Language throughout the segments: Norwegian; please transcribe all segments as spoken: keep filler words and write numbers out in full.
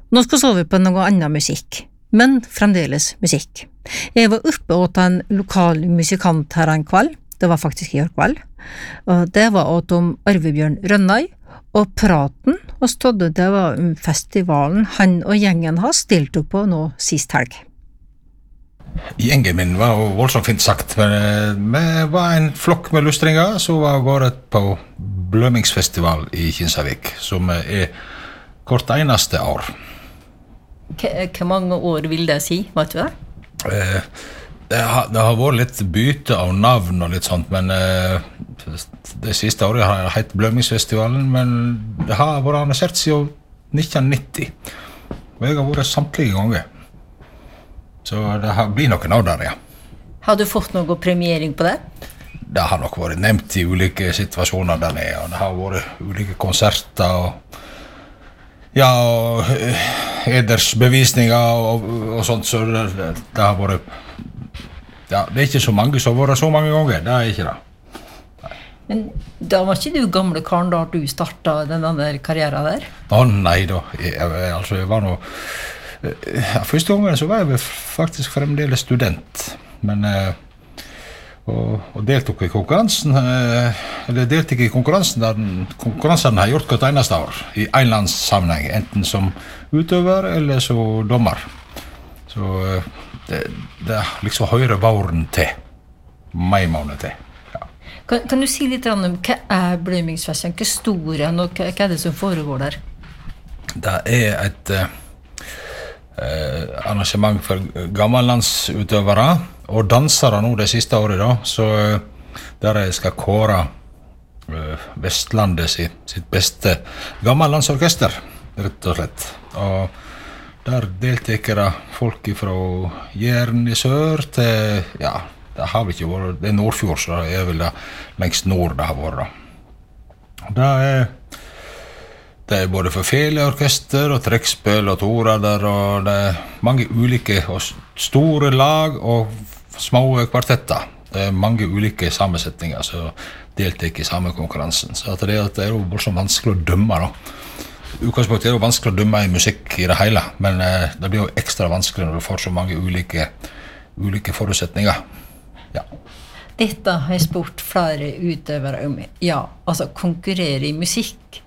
Nå skal så vi på noe annet musikk, men fremdeles musikk. Jeg var oppe åt en lokal musikant her en kveld, det var faktisk i år kveld, og det var åt om Arvebjørn Rønnøy, og praten og stodde det var om festivalen han og gjengen hans deltok på nå sist helg. Gjengen min var jo voldsomt fint sagt, men vi var en flokk med lustringer som var gått på Blømingsfestival i Kinsarvik, som er kort eneste år. Hvor mange år vil det si, vet du det? Eh, det, har, det har vært litt byte av navn og litt sånt, men eh, det siste året har det hett Blømingsfestivalen, men det har vært arrangert siden nitten nitti, og jeg har vært samtlige ganger. Så det har blir noen av der, ja. Har du fått noe premiering på det? Det har nok vært nevnt i ulike situasjoner der nede, og det har vært ulike konserter og ja, og edersbevisninger og, og sånt, så det, det, det har vært ja, det er ikke så mange som har vært så mange ganger, det er ikke det. Nei. Men da var ikke du gamle karen da du startet den der karrieren der? Å nei da, jeg, jeg, altså jeg var nå ja, første gangen så var jeg faktisk fremdeles student, men eh, og, og deltok i konkurransen, eh, eller deltok i konkurransen der den, konkurransen har gjort hvert eneste år, i en eller annen sammenheng, enten som utøver eller som dommer. Så eh, det, det liksom høyre våren til, mai måned til. Ja. Kan, kan du si litt om hva er Blømingsfesten, hva er stor og hva, hva er det som foregår der? Det er et eh, Eh, arrangement for gammellandsutøvere og dansere nå det siste året da, så eh, der jeg skal kåre eh, Vestlandet sitt, sitt beste gammellandsorkester, rett og slett. Og der deltaker det folk fra Jæren i sør til, ja, det har vi ikke vært, det er Nordfjord, så det er vel det lengst nord det har vært da. Det er Det er både for feleorkester og trekkspill og torader, og det er mange ulike og store lag og små kvartetter. Det er mange ulike sammensetninger som deltar i samme konkurransen. Så at det, er, det er jo voldsomt vanskelig å dømme da. Utgangspunktet er jo vanskelig å dømme i musikk i det hele, men eh, det blir jo ekstra vanskelig når du får så mange ulike, ulike forutsetninger. Ja. Dette har jeg spurt flere utøvere om. Ja, altså konkurrere i musikk.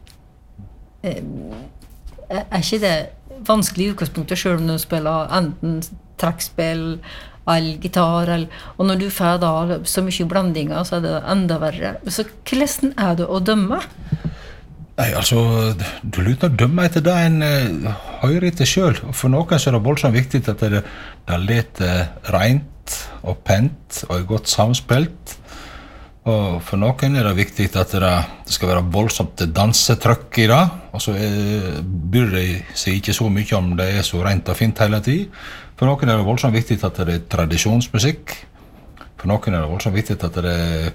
Er ikke det vanskelig i utgangspunktet selv om du spiller enten trekkspill eller gitar eller, og når du får da så mye blandinger så er det enda verre så hvordan er det å dømme? Nei, altså du lurer å dømme etter det en uh, høyre etter selv og for noen så er det voldsomt viktig at det, det er litt uh, rent og pent og godt samspilt. Og for noen er det viktig at det, det skal være voldsomt dansetrykk i det, og så er, bryr de seg ikke så mye om det er så rent og fint hele tiden. For noen er det voldsomt viktig at det er tradisjonsmusikk. For noen er det voldsomt viktig at det,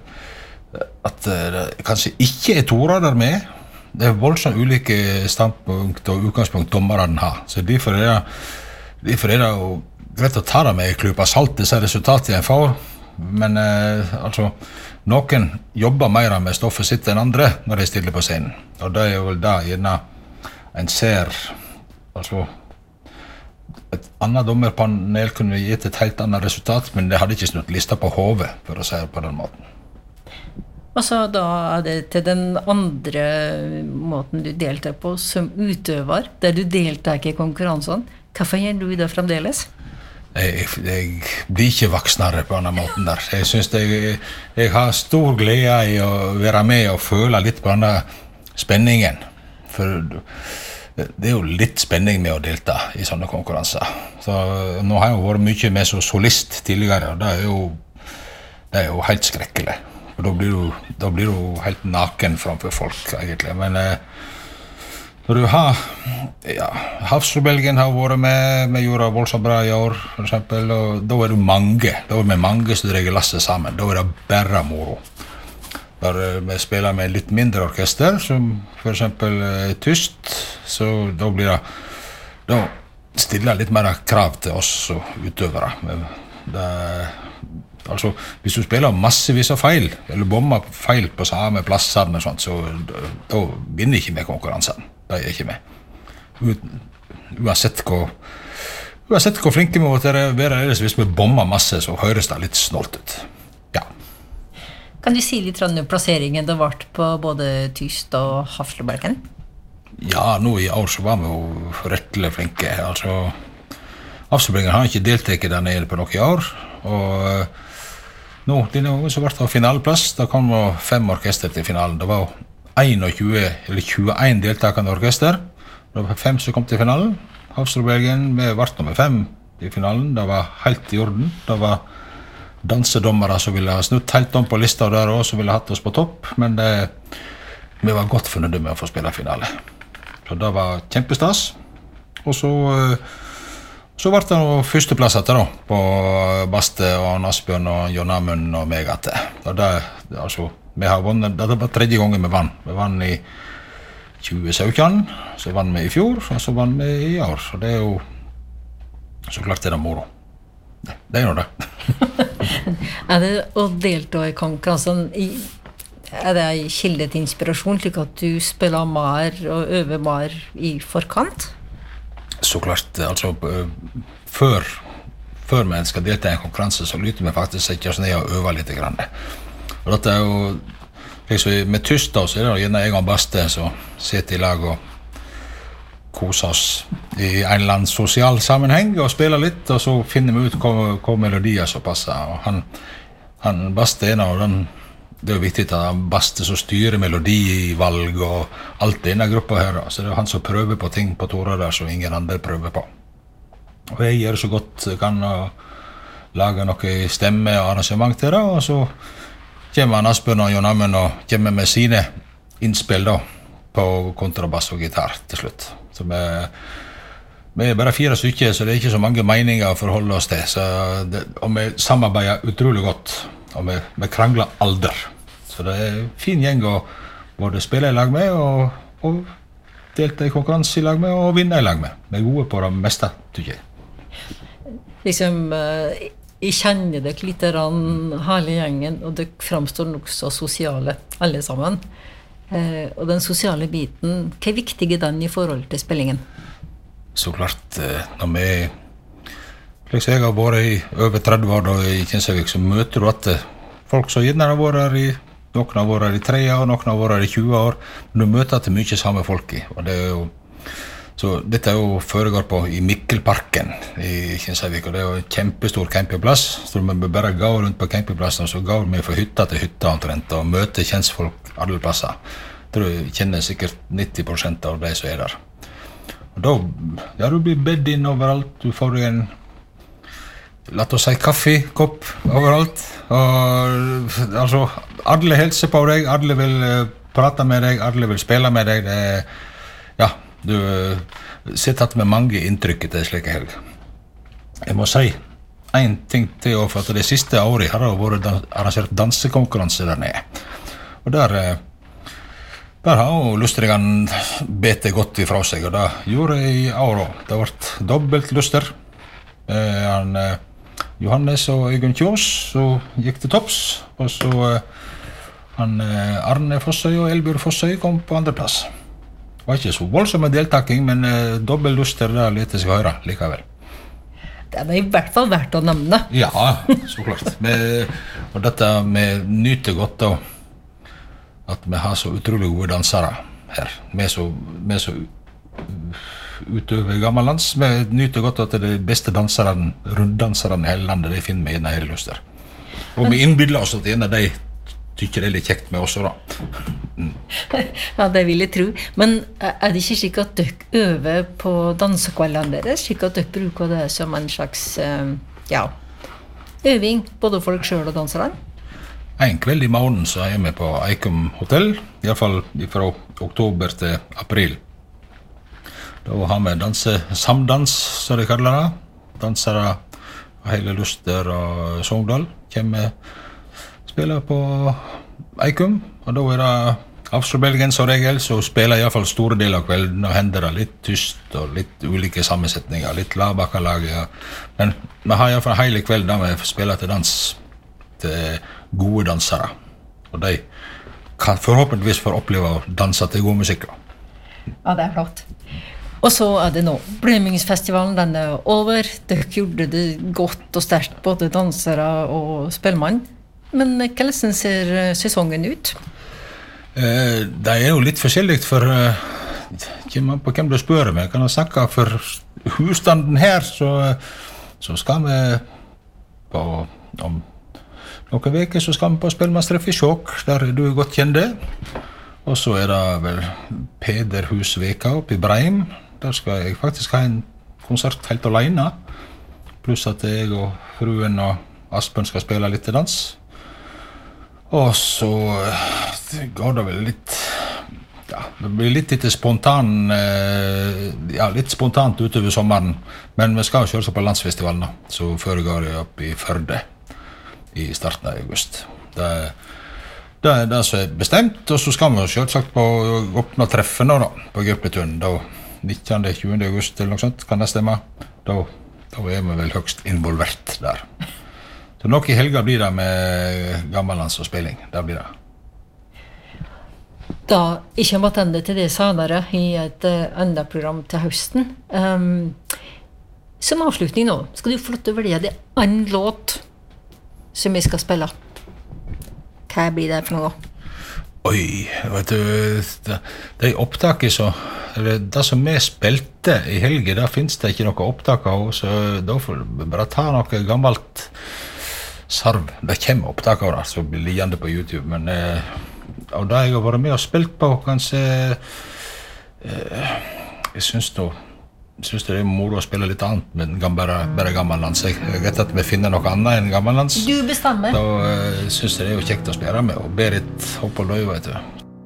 at det kanskje ikke er torader med. Det er voldsomt ulike standpunkt og utgangspunkt dommerne har. Så derfor er det, derfor er det jo greit å ta det med i klypa salt, disse resultatene jeg får. Men eh, altså, noen jobber mer med stoffet sitt enn andre når de stiller på scenen. Og det er jo vel da gjerne en ser, altså, et annet dommerpanel kunne gitt et helt annet resultat, men det hadde ikke snutt lista på hodet, for å si det på den måten. Og så da er det til den andre måten du deltar på som utøver, der du deltar i konkurransen. Hvorfor gjør du det fremdeles? Jeg, jeg blir ikke voksnere på denne måten der. Jeg synes jeg, jeg har stor glede i å være med og føle litt på denne spenningen. For det er jo litt spenning med å delta i sånne konkurranser. Så nå har jeg jo vært mye med som solist tidligere, og det er jo, det er jo helt skrekkelig. For da blir du, da blir du helt naken framfor folk, egentlig. Men når du har, ja, Havsrebelgen har vært med, vi gjorde voldsomt bra i år, for eksempel, og da er det mange, da er det mange som dreier lasset sammen, da er det bare moro. Der vi spiller med litt mindre orkester, som for eksempel eh, tyst, så da blir det, da stiller litt mer krav til oss utøvere. Det, altså, hvis du spiller massevis av feil, eller bommer feil på samme plasser, og sånt, så da, da vinner ikke med konkurransen. Det er ikke med. Uten, uansett hvor, uansett hvor flinke vi måtte være, ellers hvis vi bommer masse, så høres det litt snålt ut. Ja. Kan du si litt om plasseringen det vart på både Tyst og Hafsløbergen? Ja, nå i år så var vi jo rettelig flinke. Altså, Hafsløbergen har ikke deltatt der nede på noen år, og nå, denne gangen så ble det finaleplass. Da kom det fem orkester til finalen. Det var tjueen, eller tjueen deltakende orkester. Det var fem som kom til finalen. Hafsløbergen ble nummer fem i finalen. Det var helt i orden. Det var dansedommere som ville ha snutt helt om på lista der også, som ville ha hatt oss på topp. Men det, vi var godt fornøyde med å få spille finale. Så det var kjempestas. Og så... Så var det noen førsteplass etter da, på Baste og Asbjørn og Jon Amund og meg etter. Og det, altså, vi har vunnet, det var tredje gangen vi vann. Vi vann i tjue sytten, så vann vi i fjor, og så vann vi i år. Så det er jo, så klart det er det moro. Det, det er jo det. Er det å delta i konkurransen, er det en kilde til inspirasjon, slik at du spiller mer og øver mer i forkant? Så klart, altså før, før vi skal delta i en konkurranse, så lytter vi faktisk sette oss ned og øve litt grann. Og dette er jo, liksom, med Tyst da, så er det gjerne jeg og Baste som sitter i lag og koser oss i en eller annen sosial sammenheng og spiller litt, og så finner vi ut hva, hva melodier som passer. Og han, han Baste er en av den, det er jo viktig at han Baste som styrer melodivalg og alt i denne gruppa her, så det er han som prøver på ting på torer der som ingen andre prøver på. Og jeg gjør så godt jeg kan å lage noe stemme og arrangement til det, og så kommer han Asbjørn og Jon Amund og kommer med sine innspill da, på kontrabass og gitar til slutt. Så vi, vi er bare fire stykker, så det er ikke så mange meninger å forholde oss til, så det, og vi samarbeider utrolig godt, og vi, vi krangler aldri. Så det er en fin gjeng å både spille i lag med, og, og delta i konkurranse i lag med, og vinne i lag med. Vi er gode på det meste, tykker jeg. Liksom, jeg kjenner dere litt rann, hele gjengen, og dere fremstår nok så sosiale, alle sammen. Og den sosiale biten, hva er viktig i den i forhold til spillingen? Så klart, når vi liksom jeg har vært i over tretti år da, i Kinsarvik, så møter du at folk som gjerne har vært her i, noen har vært her i tre år, noen har vært her i tjue år, men du møter til mye samme folk i, og det er jo, så dette er jo foregår på i Mikkelparken i Kinsarvik, og det er jo en kjempestor campingplass, så vi bare går rundt på campingplassen, og så går vi fra hytta til hytta omtrent, og møter kjensfolk alle plasser. Jeg tror jeg kjenner sikkert nitti prosent av de som er der. Og da, ja, du blir bedt inn overalt, du får en la oss si kaffekopp overalt, og altså, alle hilser på deg, alle vil uh, prate med deg, alle vil spille med deg, det er, ja, du uh, sitter med mange inntrykk til slike helg. Jeg må si en ting til, for at det siste året har det vært dan- arrangert dansekonkurranse der nede, og der, uh, der har jo lustringene bete godt ifra seg, og det gjorde jeg i år også. Det har vært dobbelt luster. Uh, han, uh, Johannes og Øygunn Kjås så gikk til topps, og så uh, han, uh, Arne Fossøy og Elbjørn Fossøy kom på andre plass. Det var ikke så voldsomme deltaking, men uh, dobbelt luster der lette seg høre likevel. Det er i hvert fall verdt å nevne. Ja, så klart. Vi, og dette vi nyter godt da, at vi har så utrolig gode dansere her. Vi er så, vi er så utøver gammellands. Vi nyter godt at det er de beste danserne, runddanserne i hele landet, de finner vi i denne hele luster. Og vi innbydler oss at en av de tykker det er litt kjekt med oss da. Mm. Ja, det vil jeg tro. Men er det ikke slik at dere øver på dansekveldene deres, slik at dere bruker det som en slags, ja, øving, både for dere selv og danserne? En kveld i morgen så er vi på Eikum Hotel, i hvert fall fra oktober til april. Da har vi danse, samdans, som de kaller det. Dansere av hele Luster og Sogndal kommer spiller på Eikum, og da er det Hafsløbergen som regel, så spiller i hvert fall store deler av kvelden, og hender det litt tyst og litt ulike sammensetninger, litt lavbakkelag, ja. Men vi har i hvert fall hele kvelden da vi spiller til dans til gode dansere, og de kan forhåpentligvis få oppleve å danse til god musikk. Ja, det er flott. Og så er det nå. Blømingsfestivalen, den er over. Dere gjorde det godt og sterkt, både dansere og spellemann. Men hvordan ser sesongen ut? Eh, det er jo litt forskjellig for uh, kommer på hvem du spør meg. Kan jeg snakke for husstanden her, så, så skal vi på om noen veker så skal vi på spellemannstreff i Skjåk, der er du godt kjent det. Og så er det vel Pederhusveka oppe i Breim. Der skal jeg faktisk ha en konsert helt alene. Pluss at jeg og fruen og Aspen skal spille litt dans. Og så går det vel litt, ja, det blir litt litt spontan, ja, litt spontant utover sommeren. Men vi skal jo selvsagt på landsfestivalen da, så foregår det opp i Førde i starten av august. Det, det er det som er bestemt, og så skal vi selvsagt på åpne treffen nå da, på Gøpletun, da nittende til tjuende august eller noe sånt, kan det stemme? Da, da er vi vel høgst involvert der. Så nok i helga blir det med gammellands og spilling, det blir det. Da, ikke om attende til det senere i et uh, enda program til høsten. Um, som avslutning nå, skal du få lov til å velge det en låt som vi skal spille. Hva blir det for noe? Oi, vet du, det, det er opptaket så, eller det som vi spilte i helge, der finnes det ikke noe opptak av, så da får vi bare ta noe gammelt sarv. Det kommer opptak av det, så blir liggende på YouTube, men eh, av det jeg har vært med og spilt på, kanskje, eh, jeg synes nå, jeg synes det er moro å spille litt annet, men bare, bare gammellands. Jeg vet at vi finner noe annet enn gammellands. Du bestemmer. Da eh, synes jeg det er jo kjekt å spille med, og Berit Hoppoløy, vet du.